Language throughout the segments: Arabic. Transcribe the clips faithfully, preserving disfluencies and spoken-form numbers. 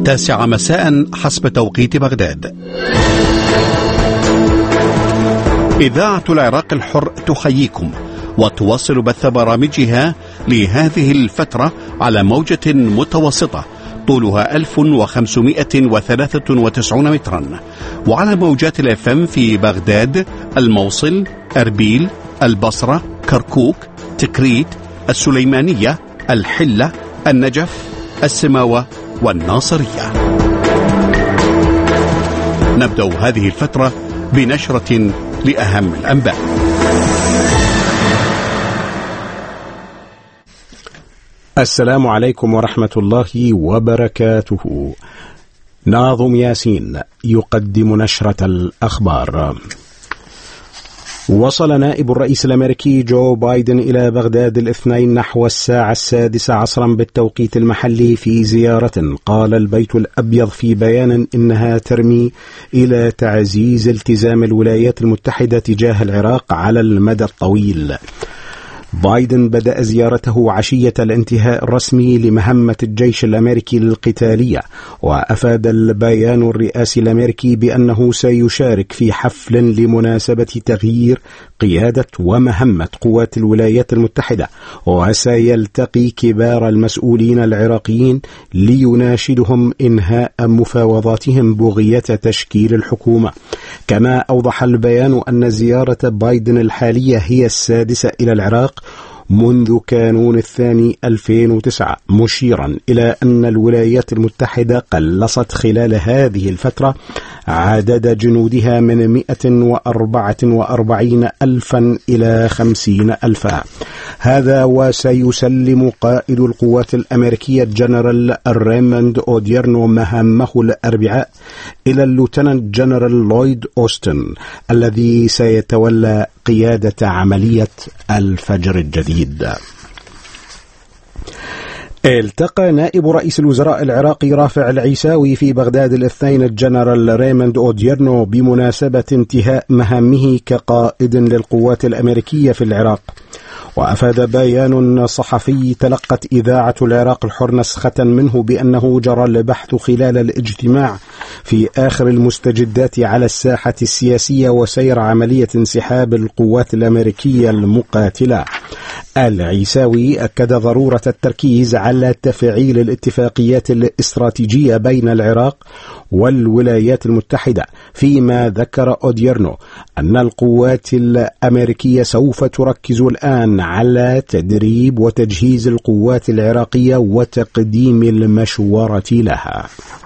التاسعة مساء حسب توقيت بغداد. إذاعة العراق الحر تحييكم وتواصل بث برامجها لهذه الفترة على موجة متوسطة طولها ألف وخمسمائة وثلاثة وتسعين مترا، وعلى موجات الاف ام في بغداد، الموصل، أربيل، البصرة، كركوك، تكريت، السليمانية، الحلة، النجف، السماوة والناصرية. نبدأ هذه الفترة بنشرة لأهم الأنباء. السلام عليكم ورحمة الله وبركاته. ناظم ياسين يقدم نشرة الأخبار. وصل نائب الرئيس الأمريكي جو بايدن إلى بغداد الاثنين نحو الساعة السادسة عصرا بالتوقيت المحلي في زيارة قال البيت الأبيض في بيان إنها ترمي إلى تعزيز التزام الولايات المتحدة تجاه العراق على المدى الطويل. بايدن بدأ زيارته عشية الانتهاء الرسمي لمهمة الجيش الأمريكي القتالية، وأفاد البيان الرئاسي الأمريكي بأنه سيشارك في حفل لمناسبة تغيير قيادة ومهمة قوات الولايات المتحدة، وسيلتقي كبار المسؤولين العراقيين ليناشدهم إنهاء مفاوضاتهم بغية تشكيل الحكومة. كما أوضح البيان أن زيارة بايدن الحالية هي السادسة إلى العراق منذ كانون الثاني ألفين وتسعة، مشيرا إلى أن الولايات المتحدة قلصت خلال هذه الفترة عدد جنودها من مئة وأربعة وأربعين ألفا إلى خمسين ألفا. هذا وسيسلم قائد القوات الأمريكية جنرال ريموند أوديرنو مهامه الأربعاء إلى اللوتنانت جنرال لويد أوستن الذي سيتولى قيادة عملية الفجر الجديد. التقى نائب رئيس الوزراء العراقي رافع العيساوي في بغداد الاثنين الجنرال ريموند أوديرنو بمناسبة انتهاء مهامه كقائد للقوات الأمريكية في العراق. وأفاد بيان صحفي تلقت إذاعة العراق الحر نسخة منه بأنه جرى البحث خلال الاجتماع في آخر المستجدات على الساحة السياسية وسير عملية انسحاب القوات الأمريكية المقاتلة. العيساوي أكد ضرورة التركيز على تفعيل الاتفاقيات الاستراتيجية بين العراق والولايات المتحدة، فيما ذكر أوديرنو أن القوات الأمريكية سوف تركز الآن على تدريب وتجهيز القوات العراقية وتقديم المشورة لها.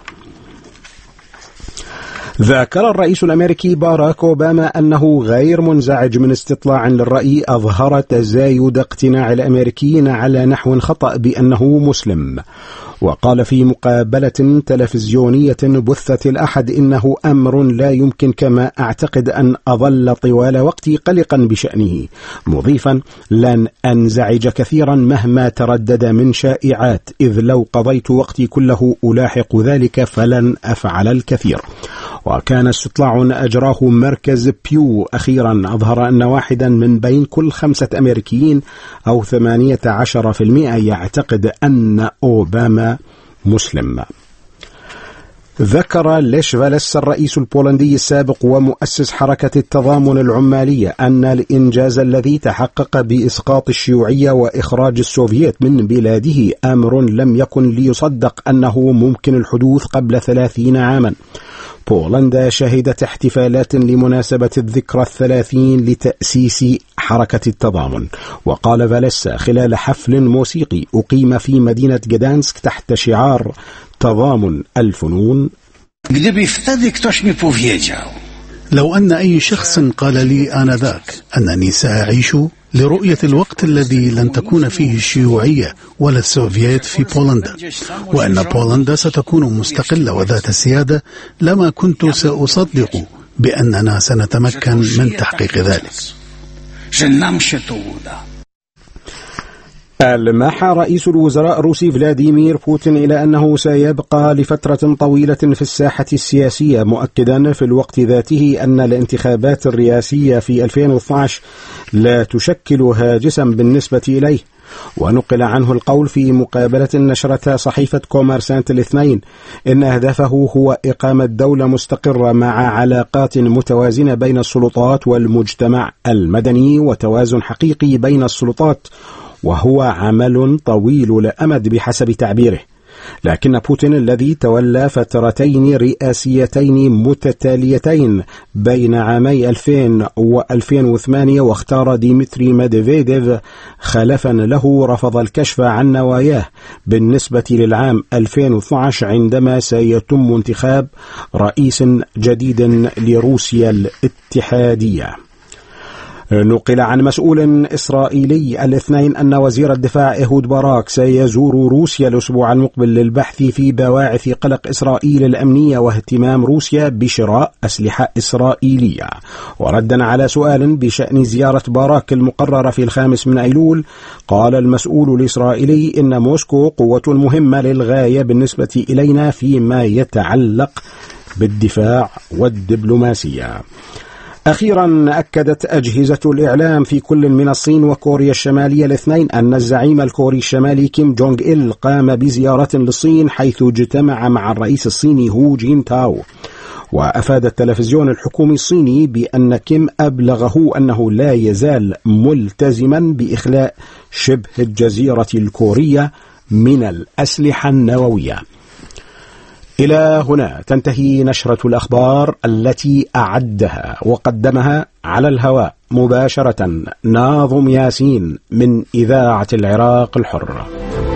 ذكر الرئيس الأمريكي باراك أوباما أنه غير منزعج من استطلاع للرأي أظهر تزايد اقتناع الأمريكيين على نحو خطأ بأنه مسلم. وقال في مقابلة تلفزيونية بثت الأحد إنه أمر لا يمكن كما أعتقد أن أظل طوال وقتي قلقا بشأنه، مضيفا لن أنزعج كثيرا مهما تردد من شائعات، إذ لو قضيت وقتي كله ألاحق ذلك فلن أفعل الكثير. وكان استطلاع أجراه مركز بيو أخيرا أظهر أن واحدا من بين كل خمسة أمريكيين أو ثمانية عشر بالمئة يعتقد أن أوباما مسلم. ذكر ليش فاليس الرئيس البولندي السابق ومؤسس حركة التضامن العمالية أن الإنجاز الذي تحقق بإسقاط الشيوعية وإخراج السوفييت من بلاده أمر لم يكن ليصدق أنه ممكن الحدوث قبل ثلاثين عاما. بولندا شهدت احتفالات لمناسبة الذكرى الثلاثين لتأسيس حركة التضامن. وقال فاليس خلال حفل موسيقي أقيم في مدينة جدانسك تحت شعار تضامن الفنون: لو أن أي شخص قال لي آنذاك أنني سأعيش لرؤية الوقت الذي لن تكون فيه الشيوعية ولا السوفييت في بولندا، وأن بولندا ستكون مستقلة وذات سيادة، لما كنت سأصدق بأننا سنتمكن من تحقيق ذلك. ألمح رئيس الوزراء الروسي فلاديمير بوتين إلى أنه سيبقى لفترة طويلة في الساحة السياسية، مؤكدا في الوقت ذاته أن الانتخابات الرئاسية في ألفين واثني عشر لا تشكل هاجسا بالنسبة إليه. ونقل عنه القول في مقابلة نشرتها صحيفة كوميرسانت الاثنين إن هدفه هو إقامة دولة مستقرة مع علاقات متوازنة بين السلطات والمجتمع المدني وتوازن حقيقي بين السلطات، وهو عمل طويل الأمد بحسب تعبيره. لكن بوتين الذي تولى فترتين رئاسيتين متتاليتين بين عامي ألفين وألفين وثمانية واختار ديمتري ميدفيديف خلفا له رفض الكشف عن نواياه بالنسبة للعام ألفين واثني عشر عندما سيتم انتخاب رئيس جديد لروسيا الاتحادية. نقل عن مسؤول إسرائيلي الاثنين أن وزير الدفاع إيهود باراك سيزور روسيا الأسبوع المقبل للبحث في بواعث قلق إسرائيل الأمنية واهتمام روسيا بشراء أسلحة إسرائيلية. وردا على سؤال بشأن زيارة باراك المقررة في الخامس من أيلول، قال المسؤول الإسرائيلي إن موسكو قوة مهمة للغاية بالنسبة إلينا فيما يتعلق بالدفاع والدبلوماسية. أخيرا أكدت أجهزة الإعلام في كل من الصين وكوريا الشمالية الاثنين أن الزعيم الكوري الشمالي كيم جونغ إل قام بزيارة للصين حيث اجتمع مع الرئيس الصيني هو جين تاو. وأفاد التلفزيون الحكومي الصيني بأن كيم أبلغه أنه لا يزال ملتزما بإخلاء شبه الجزيرة الكورية من الأسلحة النووية. إلى هنا تنتهي نشرة الأخبار التي أعدها وقدمها على الهواء مباشرة ناظم ياسين من إذاعة العراق الحرة.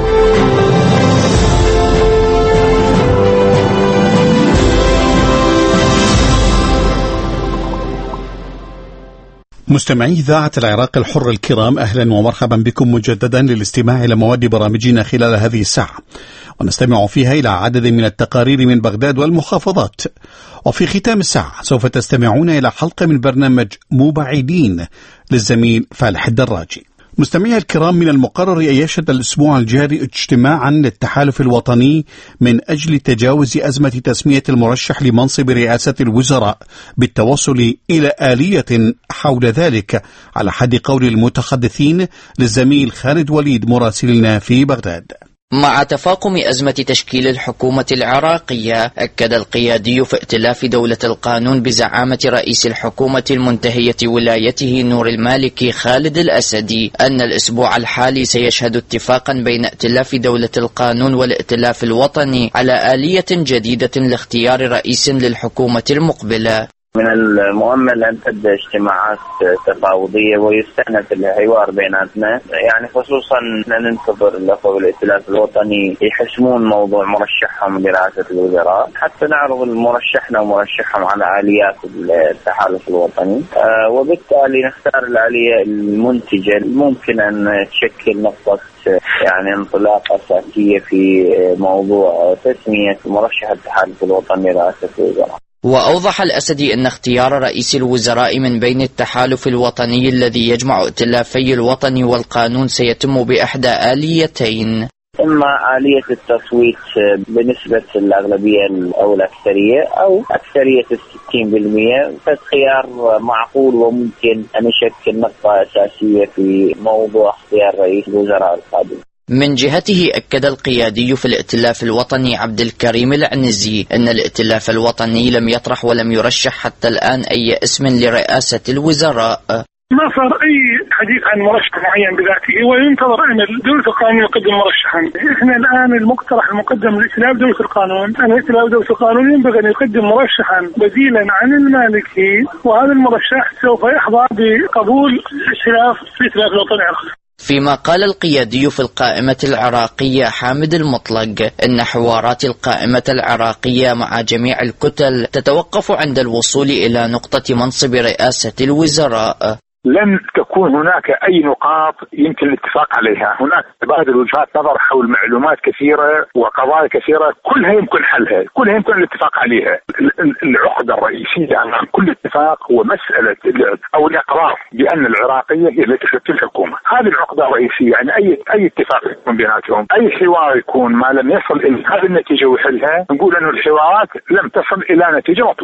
مستمعي إذاعة العراق الحر الكرام، أهلا ومرحبا بكم مجددا للاستماع إلى مواد برامجنا خلال هذه الساعة، ونستمع فيها إلى عدد من التقارير من بغداد والمحافظات. وفي ختام الساعة سوف تستمعون إلى حلقة من برنامج مبعدين للزميل فالح الدراجي. مستمعي الكرام، من المقرر أن يشهد الأسبوع الجاري اجتماعا للتحالف الوطني من أجل تجاوز أزمة تسمية المرشح لمنصب رئاسة الوزراء بالتوصل إلى آلية حول ذلك، على حد قول المتحدثين للزميل خالد وليد مراسلنا في بغداد. مع تفاقم أزمة تشكيل الحكومة العراقية، أكد القيادي في ائتلاف دولة القانون بزعامة رئيس الحكومة المنتهية ولايته نور المالكي خالد الأسدي أن الأسبوع الحالي سيشهد اتفاقا بين ائتلاف دولة القانون والائتلاف الوطني على آلية جديدة لاختيار رئيس للحكومة المقبلة. من المؤمل أن تبدأ اجتماعات تفاوضية ويستأنف الحوار بيناتنا، يعني خصوصا ننتظر الأخوة بالائتلاف الوطني يحسمون موضوع مرشحهم لرئاسة الوزراء حتى نعرض مرشحنا ومرشحهم على آليات التحالف الوطني، آه وبالتالي نختار الآلية المنتجة الممكن أن تشكل نقطة يعني انطلاق أساسية في موضوع تسمية مرشح التحالف الوطني لرئاسة الوزراء. وأوضح الأسدي أن اختيار رئيس الوزراء من بين التحالف الوطني الذي يجمع ائتلافي الوطني والقانون سيتم بإحدى آليتين: إما آلية التصويت بنسبة الأغلبية أو الأكثرية أو أكثرية الستين بالمئة، فالخيار معقول وممكن أن يشكل نقطة أساسية في موضوع اختيار رئيس الوزراء القادم. من جهته أكد القيادي في الائتلاف الوطني عبد الكريم العنزي أن الائتلاف الوطني لم يطرح ولم يرشح حتى الآن أي اسم لرئاسة الوزراء. ما صار أي حديث عن مرشح معين بذاته، وينتظر أن دولة القانون يقدم مرشحا. إحنا الآن المقترح المقدم لائتلاف دولة القانون أن ائتلاف دولة القانون ينبغي أن يقدم مرشحا بديلا عن المالكي، وهذا المرشح سوف يحظى بقبول ائتلاف الائتلاف الوطني العراقي. فيما قال القيادي في القائمة العراقية حامد المطلق إن حوارات القائمة العراقية مع جميع الكتل تتوقف عند الوصول إلى نقطة منصب رئاسة الوزراء. لن تكون هناك أي نقاط يمكن الاتفاق عليها، هناك تبادل وجهات نظر حول معلومات كثيرة وقضايا كثيرة كلها يمكن حلها، كلها يمكن الاتفاق عليها. العقدة الرئيسية عن كل اتفاق هو مسألة أو الإقرار بأن العراقية هي التي تشكل الحكومة، هذه العقدة الرئيسية. يعني أي أي اتفاق يكون بيناتهم، أي حوار يكون ما لم يصل إلى هذه النتيجة ويحلها، نقول أن الحوارات لم تصل إلى نتيجة مطلوبة.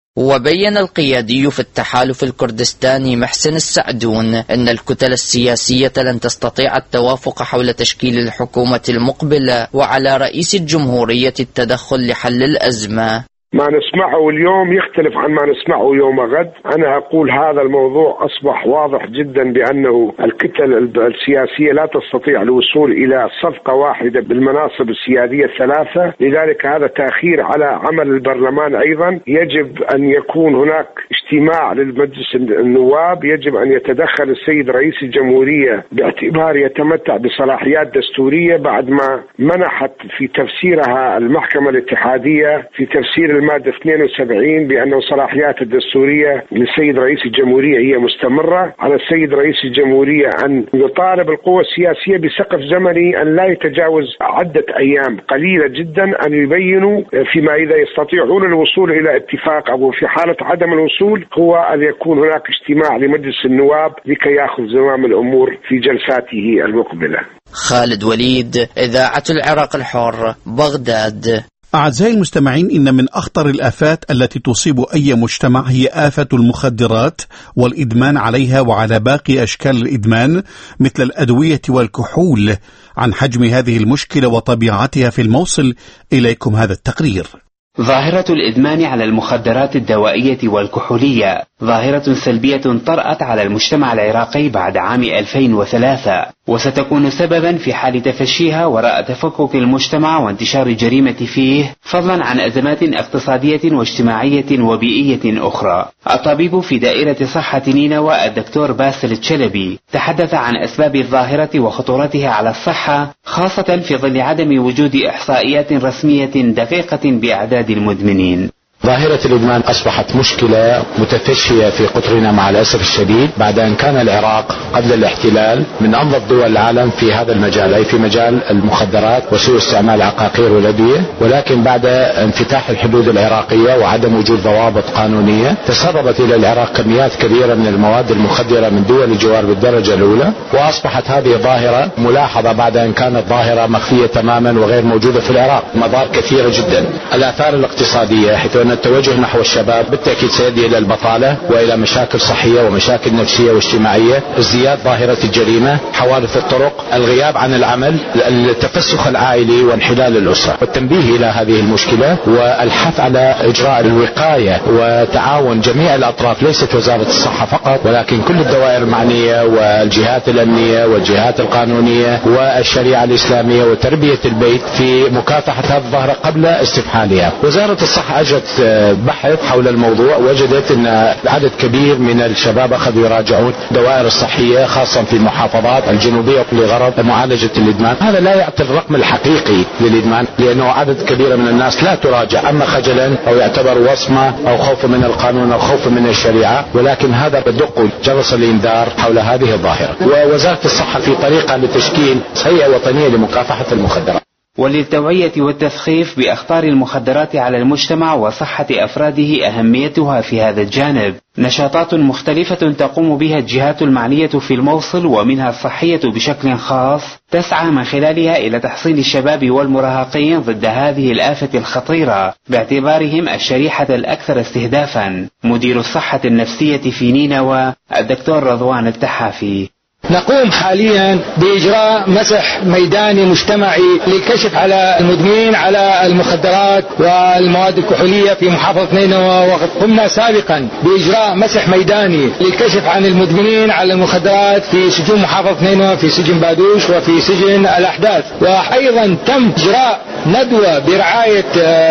وبين القيادي في التحالف الكردستاني محسن السعدون أن الكتل السياسية لن تستطيع التوافق حول تشكيل الحكومة المقبلة، وعلى رئيس الجمهورية التدخل لحل الأزمة. ما نسمعه اليوم يختلف عن ما نسمعه يوم غد. أنا أقول هذا الموضوع أصبح واضح جدا بأنه الكتل السياسية لا تستطيع الوصول إلى صفقة واحدة بالمناصب السيادية الثلاثة، لذلك هذا تأخير على عمل البرلمان. أيضا يجب أن يكون هناك اجتماع للمجلس النواب، يجب أن يتدخل السيد رئيس الجمهورية باعتبار يتمتع بصلاحيات دستورية بعد ما منحت في تفسيرها المحكمة الاتحادية في تفسير المادة اثنين وسبعين بأن صلاحيات الدستورية للسيد رئيس الجمهورية هي مستمرة. على السيد رئيس الجمهورية أن يطالب القوى السياسية بسقف زمني أن لا يتجاوز عدة أيام قليلة جدا، أن يبينوا فيما إذا يستطيعون الوصول إلى اتفاق، أو في حالة عدم الوصول هو أن يكون هناك اجتماع لمجلس النواب لكي يأخذ زمام الأمور في جلساته المقبلة. خالد وليد، إذاعة العراق الحر، بغداد. أعزائي المستمعين، إن من أخطر الآفات التي تصيب أي مجتمع هي آفة المخدرات والإدمان عليها وعلى باقي أشكال الإدمان مثل الأدوية والكحول. عن حجم هذه المشكلة وطبيعتها في الموصل إليكم هذا التقرير. ظاهرة الإدمان على المخدرات الدوائية والكحولية ظاهرة سلبية طرأت على المجتمع العراقي بعد عام ألفين وثلاثة، وستكون سببا في حال تفشيها وراء تفكك المجتمع وانتشار الجريمة فيه، فضلا عن أزمات اقتصادية واجتماعية وبيئية أخرى. الطبيب في دائرة صحة نينوى الدكتور باسل الشلبي تحدث عن أسباب الظاهرة وخطورتها على الصحة، خاصة في ظل عدم وجود إحصائيات رسمية دقيقة بأعداد المدمنين. ظاهرة الإدمان أصبحت مشكلة متفشية في قطرنا مع الأسف الشديد، بعد أن كان العراق قبل الاحتلال من أنظف دول العالم في هذا المجال، أي في مجال المخدرات وسوء استعمال العقاقير والأدوية، ولكن بعد انفتاح الحدود العراقية وعدم وجود ضوابط قانونية تسربت إلى العراق كميات كبيرة من المواد المخدرة من دول الجوار بالدرجة الأولى، وأصبحت هذه ظاهرة ملاحظة بعد أن كانت ظاهرة مخفية تماما وغير موجودة في العراق. مضار كثيرة جدا. الآثار الاقتصادية، حيث أن التوجه نحو الشباب بالتأكيد سيؤدي إلى البطالة وإلى مشاكل صحية ومشاكل نفسية واجتماعية، ازدياد ظاهرة الجريمة، حوادث الطرق، الغياب عن العمل، التفسخ العائلي وانحلال الأسرة. والتنبيه إلى هذه المشكلة والحث على إجراء الوقاية وتعاون جميع الأطراف، ليست وزارة الصحة فقط ولكن كل الدوائر المعنية والجهات الأمنية والجهات القانونية والشريعة الإسلامية وتربية البيت في مكافحة هذه الظاهرة قبل استفحالها. وزارة الصحة أجرت بحث حول الموضوع، وجدت أن عدد كبير من الشباب أخذوا يراجعون دوائر الصحية خاصة في المحافظات الجنوبية لغرض معالجة الإدمان. هذا لا يعطي الرقم الحقيقي للإدمان، لأنه عدد كبير من الناس لا تراجع، أما خجلا أو يعتبر وصمة أو خوف من القانون أو خوف من الشريعة، ولكن هذا بدق جرس الإنذار حول هذه الظاهرة. ووزارة الصحة في طريقة لتشكيل هيئة وطنية لمكافحة المخدرات. وللتوعية والتثقيف بأخطار المخدرات على المجتمع وصحة أفراده أهميتها في هذا الجانب. نشاطات مختلفة تقوم بها الجهات المعنية في الموصل، ومنها الصحية بشكل خاص، تسعى من خلالها إلى تحصين الشباب والمراهقين ضد هذه الآفة الخطيرة باعتبارهم الشريحة الأكثر استهدافا. مدير الصحة النفسية في نينوى الدكتور رضوان التحافي: نقوم حاليا بإجراء مسح ميداني مجتمعي للكشف على المدمنين على المخدرات والمواد الكحولية في محافظة نينوى، وقد قمنا سابقا بإجراء مسح ميداني للكشف عن المدمنين على المخدرات في سجون محافظة نينوى، في سجن بادوش وفي سجن الأحداث. وأيضا تم إجراء ندوة برعاية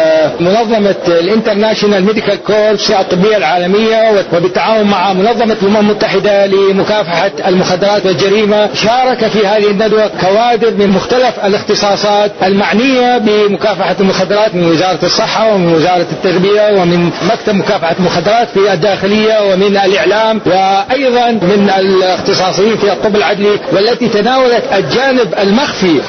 منظمة الانترناشنال ميديكال كوربس الطبية العالمية وبالتعاون مع منظمة الأمم المتحدة لمكافحة المخدرات والجريمة. شارك في هذه الندوة كوادر من مختلف الاختصاصات المعنية بمكافحة المخدرات من وزارة الصحة ومن وزارة التربية ومن مكتب مكافحة المخدرات في الداخلية ومن الإعلام، وأيضا من الاختصاصيين في الطب العدلي، والتي تناولت الجانب المخفي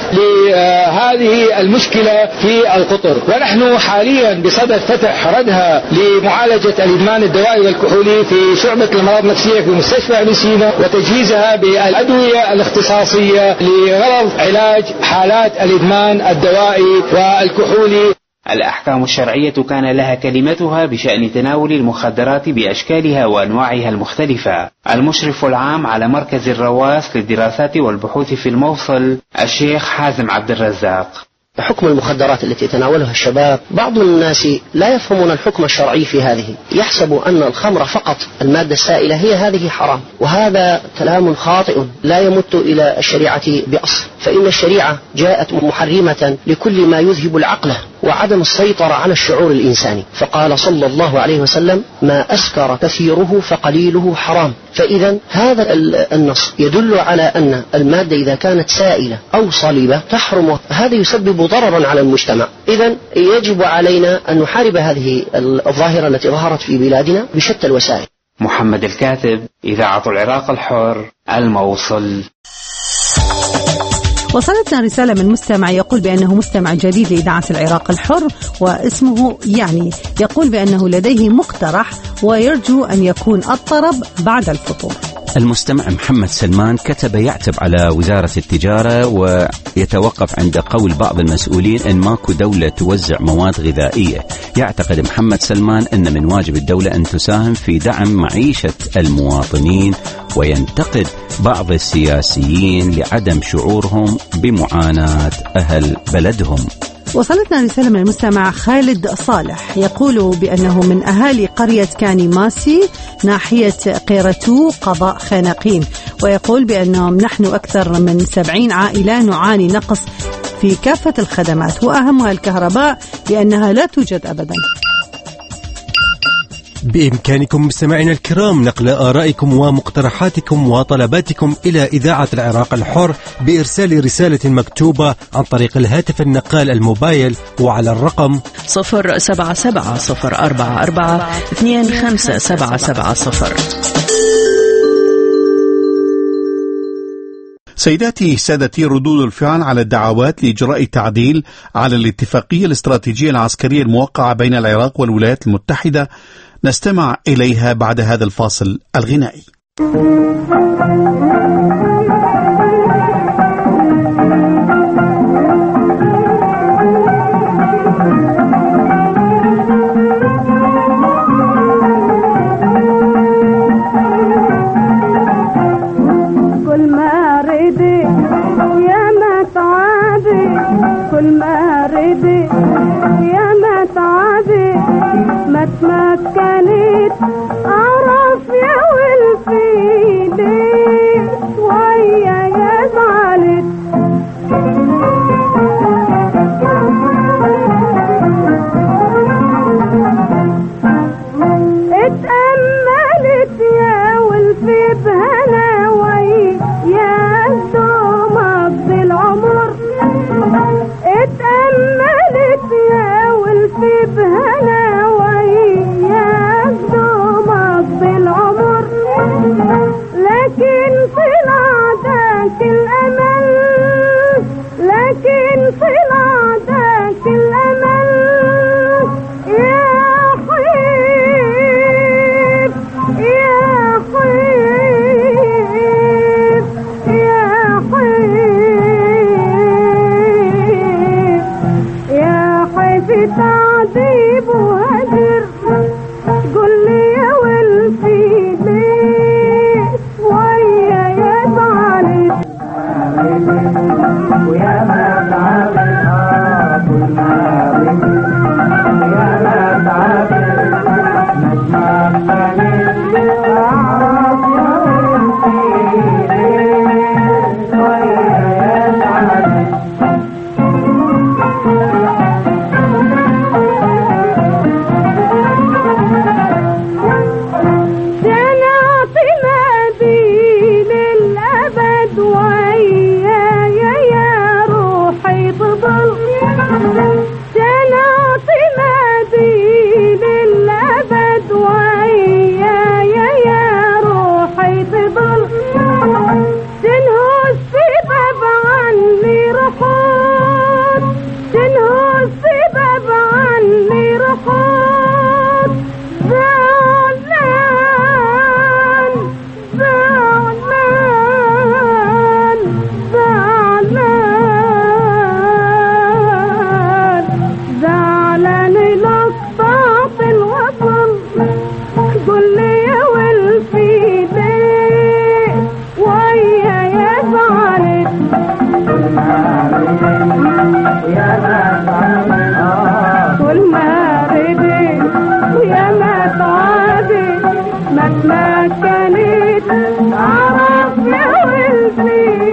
لهذه المشكلة في القطر. ونحن حاليا بصدد فتح ردها لمعالجة الإدمان الدوائي والكحولي في شعبة الأمراض النفسية في مستشفى أبي سينا، وتجهيزها بالأدوية الاختصاصية لغرض علاج حالات الإدمان الدوائي والكحولي. الأحكام الشرعية كان لها كلمتها بشأن تناول المخدرات بأشكالها وأنواعها المختلفة. المشرف العام على مركز الرواس للدراسات والبحوث في الموصل الشيخ حازم عبد الرزاق: حكم المخدرات التي يتناولها الشباب، بعض الناس لا يفهمون الحكم الشرعي في هذه، يحسب أن الخمر فقط المادة السائلة هي هذه حرام، وهذا كلام خاطئ لا يمت إلى الشريعة بأصل، فإن الشريعة جاءت محرمة لكل ما يذهب العقل وعدم السيطرة على الشعور الإنساني، فقال صلى الله عليه وسلم: ما أسكر كثيره فقليله حرام. فإذا هذا النص يدل على أن المادة إذا كانت سائلة أو صلبة تحرم، هذا يسبب ضررا على المجتمع. إذا يجب علينا أن نحارب هذه الظاهرة التي ظهرت في بلادنا بشتى الوسائل. محمد الكاتب، إذاعة العراق الحر، الموصل. وصلتنا رسالة من مستمع يقول بأنه مستمع جديد لإذاعة العراق الحر، واسمه يعني يقول بأنه لديه مقترح ويرجو أن يكون الطرب بعد الفطور. المستمع محمد سلمان كتب يعتب على وزارة التجارة ويتوقف عند قول بعض المسؤولين أن ماكو دولة توزع مواد غذائية. يعتقد محمد سلمان أن من واجب الدولة أن تساهم في دعم معيشة المواطنين، وينتقد بعض السياسيين لعدم شعورهم بمعاناة أهل بلدهم. وصلتنا رسالة من المستمع خالد صالح يقول بأنه من أهالي قرية كاني ماسي ناحية قيرتو قضاء خانقين، ويقول بأنهم نحن أكثر من سبعين عائلة نعاني نقص في كافة الخدمات وأهمها الكهرباء لأنها لا توجد أبدا. بإمكانكم مستمعينا الكرام نقل آرائكم ومقترحاتكم وطلباتكم إلى إذاعة العراق الحر بإرسال رسالة مكتوبة عن طريق الهاتف النقال الموبايل وعلى الرقم صفر سبعة سبعة صفر أربعة أربعة اثنين خمسة سبعة سبعة صفر. سيداتي سادتي، ردود الفعل على الدعوات لإجراء تعديل على الاتفاقية الاستراتيجية العسكرية الموقعة بين العراق والولايات المتحدة نستمع إليها بعد هذا الفاصل الغنائي. كل ما ردي يا ما تعبي، كل ما ردي يا ما تعبي، ما تمكنت أعرف يا والفيدي ويا يا زعلت. اتأملت يا والفي بهلاوي يا دومك بالعمر، اتأملت يا والفي بهلاوي يا دومك بالعمر، لكن طلع ذاك الأمل، لكن طلع ذاك الأمل يا حبيب يا حبيب يا حبيب يا حبيب تعذيب وهجر. قل لي يا ولفي ليه ويا يا زعلت ويا ما تعبت كل ما ردي يا ما تعبت ويا ما تعبت كل ما بديت ويا ما تعبت ما تمكنت أعرف يا ولدي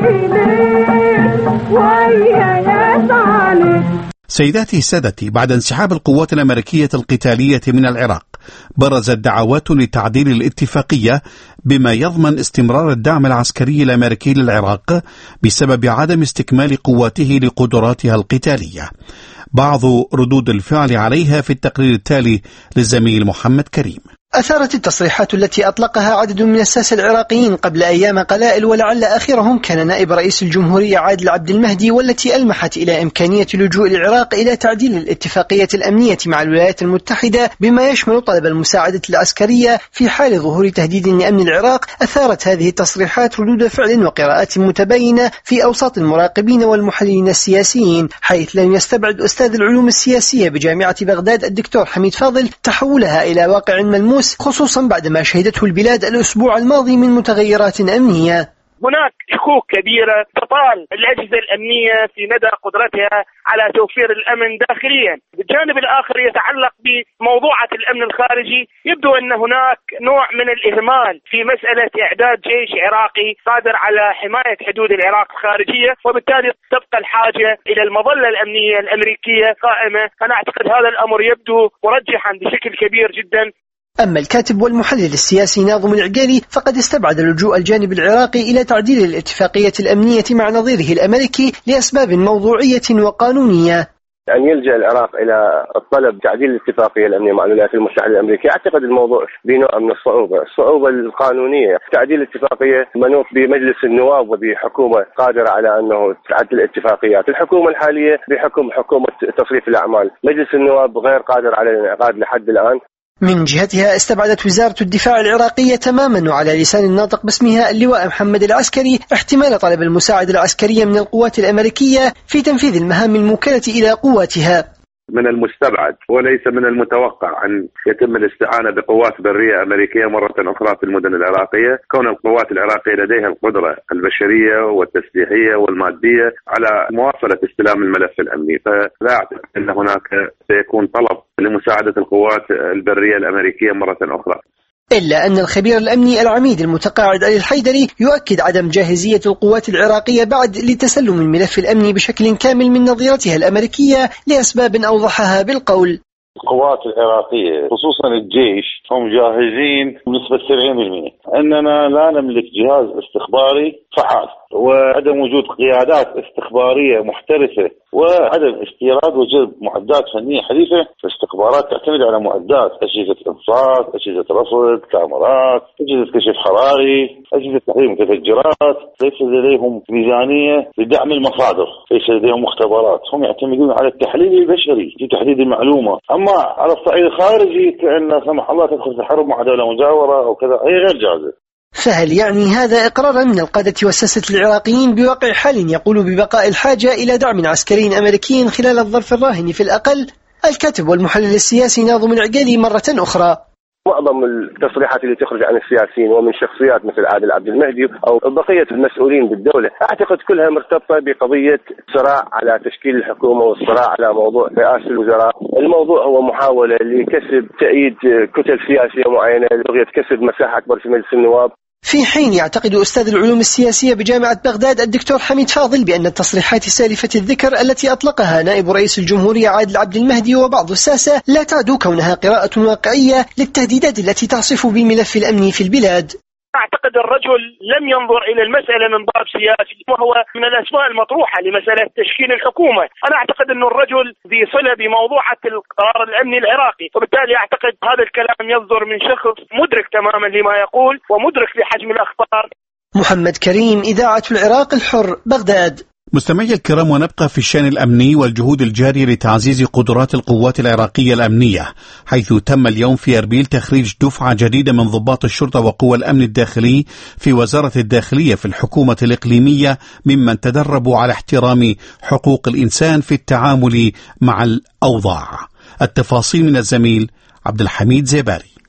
ويا يا طالب. سيداتي سادتي، بعد انسحاب القوات الأمريكية القتالية من العراق برزت دعوات لتعديل الاتفاقية بما يضمن استمرار الدعم العسكري الأمريكي للعراق بسبب عدم استكمال قواته لقدراتها القتالية. بعض ردود الفعل عليها في التقرير التالي للزميل محمد كريم. أثارت التصريحات التي أطلقها عدد من الساسة العراقيين قبل أيام قلائل، ولعل آخرهم كان نائب رئيس الجمهورية عادل عبد المهدي، والتي ألمحت إلى إمكانية لجوء العراق إلى تعديل الاتفاقية الأمنية مع الولايات المتحدة بما يشمل طلب المساعدة العسكرية في حال ظهور تهديد لأمن العراق. أثارت هذه التصريحات ردود فعل وقراءات متباينة في أوساط المراقبين والمحللين السياسيين، حيث لم يستبعد أستاذ العلوم السياسية بجامعة بغداد الدكتور حميد فاضل تحولها إلى واقع ملموس، خصوصا بعدما شهدته البلاد الأسبوع الماضي من متغيرات أمنية. هناك شكوك كبيرة تطال الأجهزة الأمنية في مدى قدرتها على توفير الأمن داخليا. بالجانب الآخر يتعلق بموضوعة الأمن الخارجي، يبدو أن هناك نوع من الإهمال في مسألة إعداد جيش عراقي قادر على حماية حدود العراق الخارجية، وبالتالي تبقى الحاجة إلى المظلة الأمنية الأمريكية قائمة. أنا أعتقد هذا الأمر يبدو مرجحا بشكل كبير جدا. أما الكاتب والمحلل السياسي ناظم العقيلي فقد استبعد لجوء الجانب العراقي إلى تعديل الاتفاقية الأمنية مع نظيره الأمريكي لأسباب موضوعية وقانونية. أن يلجأ العراق إلى الطلب تعديل الاتفاقية الأمنية مع الولايات المتحدة الأمريكية، أعتقد الموضوع بنوع من الصعوبة، الصعوبة القانونية. تعديل الاتفاقية منوط بمجلس النواب وبحكومة قادرة على أنه تعدل الاتفاقيات. الحكومة الحالية بحكم حكومة تصريف الأعمال، مجلس النواب غير قادر على الانعقاد لحد الآن. من جهتها استبعدت وزارة الدفاع العراقية تماما وعلى لسان الناطق باسمها اللواء محمد العسكري احتمال طلب المساعدة العسكرية من القوات الأمريكية في تنفيذ المهام الموكلة إلى قواتها. من المستبعد وليس من المتوقع أن يتم الاستعانة بقوات برية أمريكية مرة أخرى في المدن العراقية، كون القوات العراقية لديها القدرة البشرية والتسليحية والمادية على مواصلة استلام الملف الأمني، فلا أعتقد أن هناك سيكون طلب لمساعدة القوات البرية الأمريكية مرة أخرى. إلا أن الخبير الأمني العميد المتقاعد علي الحيدري يؤكد عدم جاهزية القوات العراقية بعد لتسلم الملف الأمني بشكل كامل من نظيرتها الأمريكية لأسباب أوضحها بالقول. القوات العراقية خصوصا الجيش هم جاهزين بنسبة سبعين بالمئة. أننا لا نملك جهاز استخباري فعال، وعدم وجود قيادات استخبارية محترفة، وعدم استيراد وجلب معدات فنية حديثة. فالاستخبارات تعتمد على معدات، أجهزة إنصات، أجهزة رصد، كاميرات، أجهزة كشف حراري، أجهزة تحليل متفجرات. ليس لديهم ميزانية لدعم المصادر، ليس لديهم مختبرات، هم يعتمدون على التحليل البشري في تحديد المعلومة. أما على الصعيد الخارجي كأن سمح الله تدخل في حرب مع دولة مجاورة أو كذا، هي غير جاهزة. فهل يعني هذا إقرارا من القادة والساسة العراقيين بواقع حال يقول ببقاء الحاجة إلى دعم عسكري أمريكي خلال الظرف الراهن في الأقل؟ الكاتب والمحلل السياسي ناظم العقيلي مرة أخرى. معظم التصريحات اللي تخرج عن السياسيين ومن شخصيات مثل عادل عبد المهدي أو بقية المسؤولين بالدولة أعتقد كلها مرتبطة بقضية صراع على تشكيل الحكومة والصراع على موضوع رئاسة الوزراء. الموضوع هو محاولة لكسب تأييد كتل سياسية معينة لبغية كسب مساحة أكبر في مجلس النواب. في حين يعتقد أستاذ العلوم السياسية بجامعة بغداد الدكتور حميد فاضل بأن التصريحات سالفة الذكر التي أطلقها نائب رئيس الجمهورية عادل عبد المهدي وبعض الساسة لا تعد كونها قراءة واقعية للتهديدات التي تعصف بالملف الأمني في البلاد. أعتقد الرجل لم ينظر إلى المسألة من باب سياسي، وهو من الأسماء المطروحة لمسألة تشكيل الحكومة. أنا أعتقد أن الرجل ذي صلة بموضوعة القرار الأمني العراقي، وبالتالي أعتقد هذا الكلام يصدر من شخص مدرك تماما لما يقول ومدرك لحجم الأخطار. محمد كريم، إذاعة العراق الحر، بغداد. مستمعي الكرام، ونبقى في الشأن الأمني والجهود الجارية لتعزيز قدرات القوات العراقية الأمنية، حيث تم اليوم في أربيل تخريج دفعة جديدة من ضباط الشرطة وقوى الأمن الداخلي في وزارة الداخلية في الحكومة الإقليمية، ممن تدربوا على احترام حقوق الإنسان في التعامل مع الأوضاع. التفاصيل من الزميل عبد الحميد زيباري.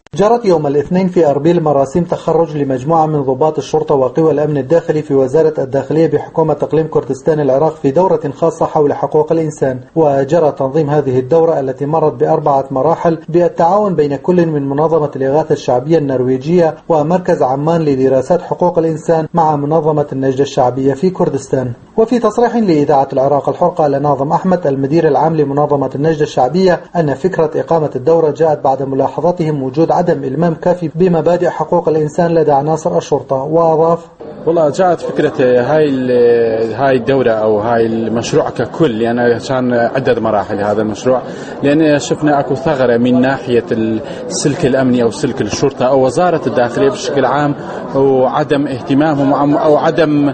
جرت يوم الاثنين في أربيل مراسم تخرج لمجموعة من ضباط الشرطة وقوى الأمن الداخلي في وزارة الداخلية بحكومة إقليم كردستان العراق في دورة خاصة حول حقوق الإنسان. وجرى تنظيم هذه الدورة التي مرت بأربعة مراحل بالتعاون بين كل من منظمة الإغاثة الشعبية النرويجية ومركز عمان لدراسات حقوق الإنسان مع منظمة النجدة الشعبية في كردستان. وفي تصريح لإذاعة العراق الحر قال ناظم أحمد المدير العام لمنظمة النجدة الشعبية أن فكرة إقامة الدورة جاءت بعد ملاحظتهم وجود عدم إلمام كافي بمبادئ حقوق الإنسان لدى عناصر الشرطة. وأضاف: والله جاءت فكرة هاي هاي الدورة أو هاي المشروع ككل، يعني كان عدة مراحل هذا المشروع، لأن شفنا أكو ثغرة من ناحية السلك الأمني أو سلك الشرطة أو وزارة الداخلية بشكل عام، وعدم اهتمامهم أو عدم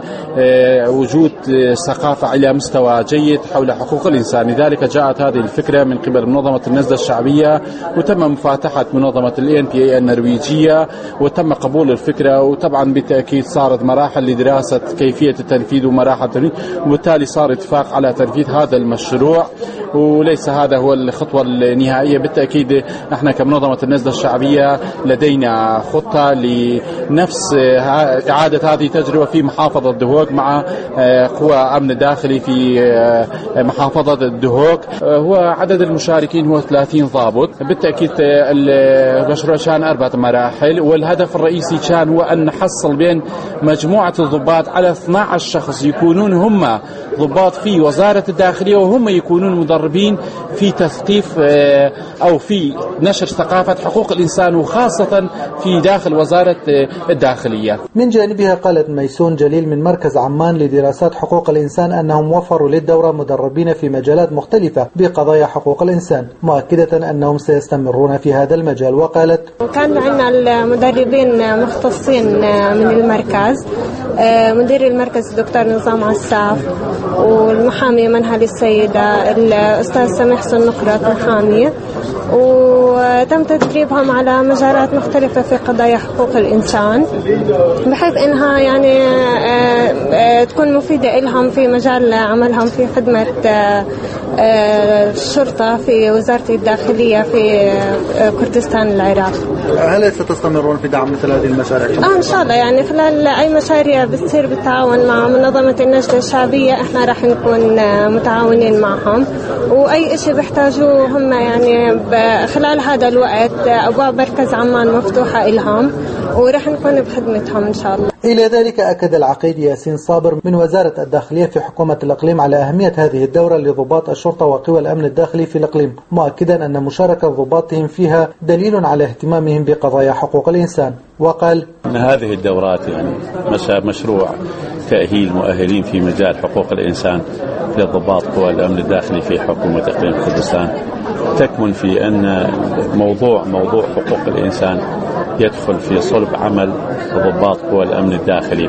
وجود ثقافة على مستوى جيد حول حقوق الإنسان. لذلك جاءت هذه الفكرة من قبل منظمة النجدة الشعبية، وتم مفاتحة منظمة ال إن بي إيه النرويجية، وتم قبول الفكرة، وطبعا بالتأكيد صارت مراحل لدراسة كيفية التنفيذ ومراحل التنفيذ، وبالتالي صار اتفاق على تنفيذ هذا المشروع، وليس هذا هو الخطوة النهائية. بالتأكيد احنا كمنظمة النجدة الشعبية لدينا خطة لنفس إعادة هذه التجربة في محافظة دهوك مع قوى أمن داخلي في محافظة الدهوك. هو عدد المشاركين هو ثلاثين ضابط. بالتأكيد المشروع كان أربعة مراحل، والهدف الرئيسي كان هو أن نحصل بين مجموعة الضباط على اثني عشر شخص يكونون هم ضباط في وزارة الداخلية، وهم يكونون مدربين في تثقيف أو في نشر ثقافة حقوق الإنسان، وخاصة في داخل وزارة الداخلية. من جانبها قالت ميسون جليل من مركز عمان لدراسات حقوق الإنسان أنهم وفروا للدورة مدربين في مجالات مختلفة بقضايا حقوق الإنسان، مؤكدة أنهم سيستمرون في هذا المجال. وقالت: كان عندنا المدربين مختصين من المركز، مدير المركز الدكتور نظام عساف، والمحامية منهل السيدة الأستاذ سميح سنقرات محامية، وتم تدريبهم على مجالات مختلفة في قضايا حقوق الإنسان، بحيث إنها يعني تكون مفيدة لهم في مجال عملهم في خدمة الشرطة في وزارة الداخلية في كردستان العراق. هل ستستمرون في دعم مثل هذه المشاريع؟ آه إن شاء الله، يعني خلال أي مشاريع بتصير بالتعاون مع منظمة النجدة الشعبية احنا راح نكون متعاونين معهم، وأي شيء بيحتاجوه هم يعني خلال هذا الوقت أبواب مركز عمان مفتوحة لهم، وراح نكون بخدمتهم إن شاء الله. إلى ذلك أكد العقيد ياسين صابر من وزارة الداخلية في حكومة الإقليم على أهمية هذه الدورة لضباط الشرطة وقوى الأمن الداخلي في الإقليم، مؤكدا أن مشاركة ضباطهم فيها دليل على اهتمامهم بقضايا حقوق الإنسان. وقال: أن هذه الدورات يعني مشروع تأهيل مؤهلين في مجال حقوق الإنسان لضباط قوى الأمن الداخلي في حكومة إقليم كردستان، تكمن في أن موضوع موضوع حقوق الإنسان يدخل في صلب عمل ضباط قوى الأمن الداخلي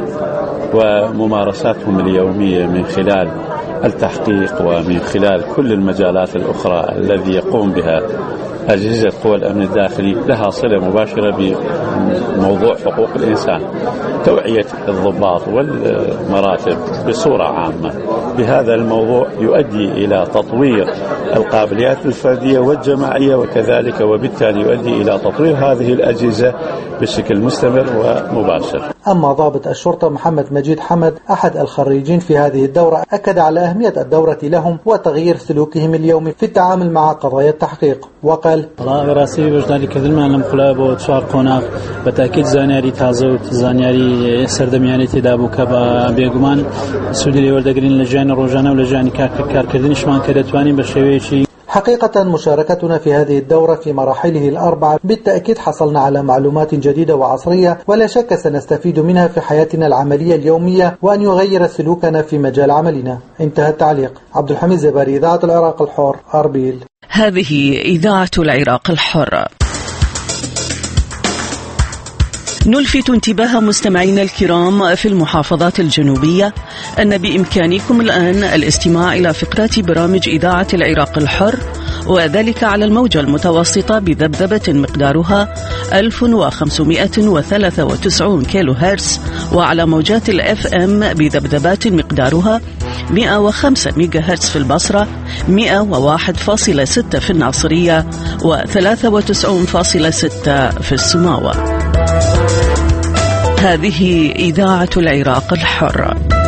وممارساتهم اليومية من خلال التحقيق ومن خلال كل المجالات الأخرى الذي يقوم بها أجهزة قوى الأمن الداخلي، لها صلة مباشرة بموضوع حقوق الإنسان. توعية الضباط والمراتب بصورة عامة بهذا الموضوع يؤدي إلى تطوير القابليات الفردية والجماعية، وكذلك وبالتالي يؤدي إلى تطوير هذه الأجهزة بشكل مستمر ومباشر. أما ضابط الشرطة محمد مجيد حمد أحد الخريجين في هذه الدورة أكد على أهمية الدورة لهم وتغيير سلوكهم اليومي في التعامل مع قضايا التحقيق. وقال: راسي وجداني كذلما لم خلابه وتشار قناق بتأكيد زانياري تازو زانياري سردمياني تدابو كبا بيجمان سودي وردقرين لجان روجانا ولجان كار كردنش مان كدتواني بشويشي. حقيقة مشاركتنا في هذه الدورة في مراحله الأربعة بالتأكيد حصلنا على معلومات جديدة وعصرية، ولا شك سنستفيد منها في حياتنا العملية اليومية وأن يغير سلوكنا في مجال عملنا. انتهى التعليق. عبد الحميد زباري، إذاعة العراق الحر، أربيل. هذه إذاعة العراق الحر. نلفت انتباه مستمعينا الكرام في المحافظات الجنوبية أن بإمكانكم الآن الاستماع إلى فقرات برامج إذاعة العراق الحر، وذلك على الموجة المتوسطة بذبذبة مقدارها ألف وخمسمائة وثلاثة وتسعين كيلو هرتز، وعلى موجات الأف أم بذبذبات مقدارها مئة وخمسة ميجا هرتز في البصرة، مئة وواحد فاصلة ستة في الناصرية، وثلاثة وتسعون فاصلة ستة في السماوة. هذه إذاعة العراق الحر.